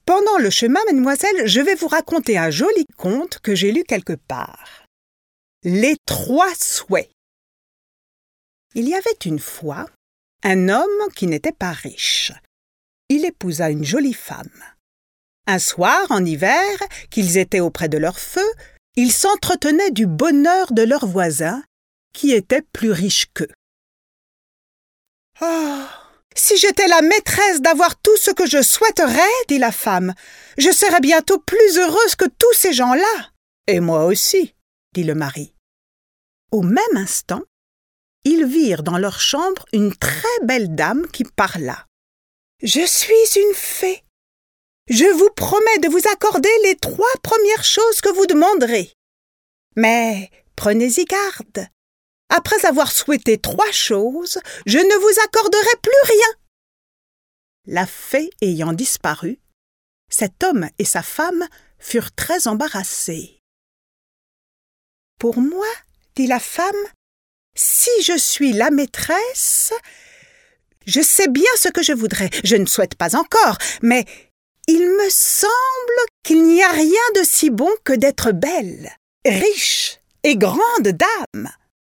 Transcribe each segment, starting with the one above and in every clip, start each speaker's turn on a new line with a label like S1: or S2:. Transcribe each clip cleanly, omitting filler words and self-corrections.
S1: Pendant le chemin, mademoiselle, je vais vous raconter un joli conte que j'ai lu quelque part. Les 3 souhaits. Il y avait une fois un homme qui n'était pas riche. Il épousa une jolie femme. Un soir, en hiver, qu'ils étaient auprès de leur feu, ils s'entretenaient du bonheur de leurs voisins, qui étaient plus riches qu'eux. « Oh, si j'étais la maîtresse d'avoir tout ce que je souhaiterais, dit la femme, je serais bientôt plus heureuse que tous ces gens-là. »« Et moi aussi, » dit le mari. Au même instant, ils virent dans leur chambre une très belle dame qui parla. « Je suis une fée. Je vous promets de vous accorder les 3 premières choses que vous demanderez. Mais prenez-y garde. Après avoir souhaité 3 choses, je ne vous accorderai plus rien. » La fée ayant disparu, cet homme et sa femme furent très embarrassés. « Pour moi, dit la femme, si je suis la maîtresse, je sais bien ce que je voudrais. Je ne souhaite pas encore, mais il me semble qu'il n'y a rien de si bon que d'être belle, riche et grande dame. »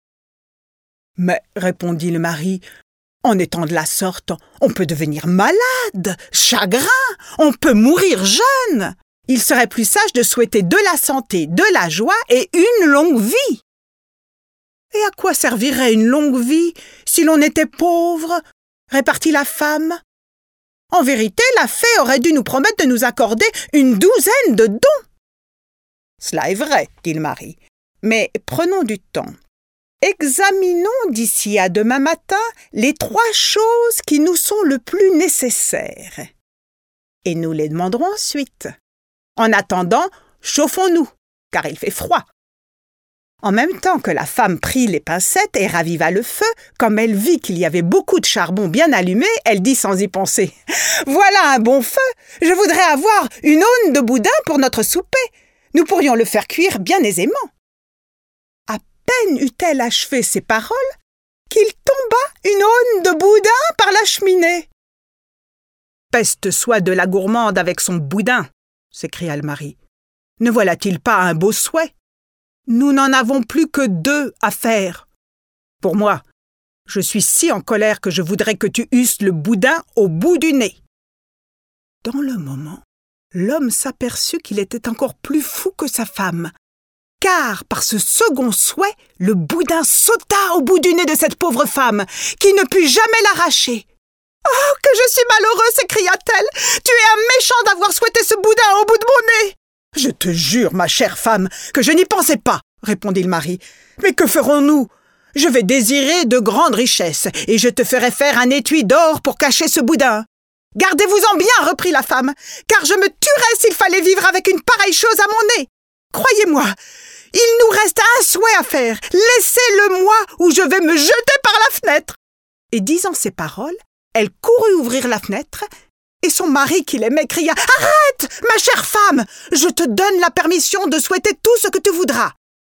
S1: « Mais, répondit le mari, en étant de la sorte, on peut devenir malade, chagrin, on peut mourir jeune. Il serait plus sage de souhaiter de la santé, de la joie et une longue vie. » « Et à quoi servirait une longue vie si l'on était pauvre ?» répartit la femme. « En vérité, la fée aurait dû nous promettre de nous accorder une 12aine de dons. »« Cela est vrai, dit le mari, mais prenons du temps. Examinons d'ici à demain matin les 3 choses qui nous sont le plus nécessaires. Et nous les demanderons ensuite. En attendant, chauffons-nous, car il fait froid. » En même temps que la femme prit les pincettes et raviva le feu, comme elle vit qu'il y avait beaucoup de charbon bien allumé, elle dit sans y penser « Voilà un bon feu! Je voudrais avoir une aune de boudin pour notre souper. Nous pourrions le faire cuire bien aisément. » À peine eut-elle achevé ces paroles qu'il tomba une aune de boudin par la cheminée. « Peste soit de la gourmande avec son boudin !» s'écria le mari. « Ne voilà-t-il pas un beau souhait ? Nous n'en avons plus que 2 à faire. Pour moi, je suis si en colère que je voudrais que tu eusses le boudin au bout du nez. » Dans le moment, l'homme s'aperçut qu'il était encore plus fou que sa femme, car par ce second souhait, le boudin sauta au bout du nez de cette pauvre femme, qui ne put jamais l'arracher. « Oh, que je suis malheureuse !» s'écria-t-elle. « Tu es un méchant d'avoir souhaité ce boudin au bout de mon nez !»« Je te jure, ma chère femme, que je n'y pensais pas, » répondit le mari. « Mais que ferons-nous ? Je vais désirer de grandes richesses, et je te ferai faire un étui d'or pour cacher ce boudin. »« Gardez-vous-en bien, reprit la femme, car je me tuerais s'il fallait vivre avec une pareille chose à mon nez. Croyez-moi, il nous reste un souhait à faire. Laissez-le-moi ou je vais me jeter par la fenêtre. » Et disant ces paroles, elle courut ouvrir la fenêtre, et son mari, qui l'aimait, cria « Arrête, ma chère femme, je te donne la permission de souhaiter tout ce que tu voudras. »«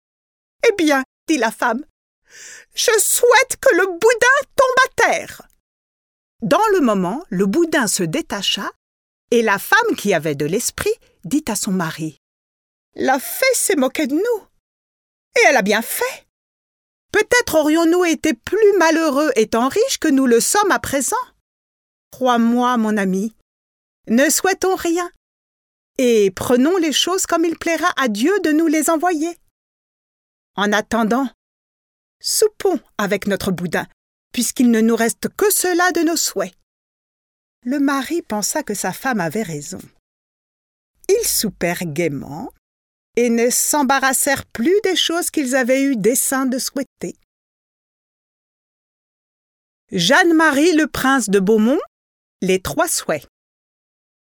S1: Eh bien, dit la femme, je souhaite que le boudin tombe à terre. » Dans le moment, le boudin se détacha, et la femme, qui avait de l'esprit, dit à son mari « La fée s'est moquée de nous, et elle a bien fait. Peut-être aurions-nous été plus malheureux étant riches que nous le sommes à présent. Crois-moi, mon ami, ne souhaitons rien, et prenons les choses comme il plaira à Dieu de nous les envoyer. En attendant, soupons avec notre boudin, puisqu'il ne nous reste que cela de nos souhaits. » Le mari pensa que sa femme avait raison. Ils soupèrent gaiement et ne s'embarrassèrent plus des choses qu'ils avaient eu dessein de souhaiter. Jeanne-Marie le prince de Beaumont, les 3 souhaits.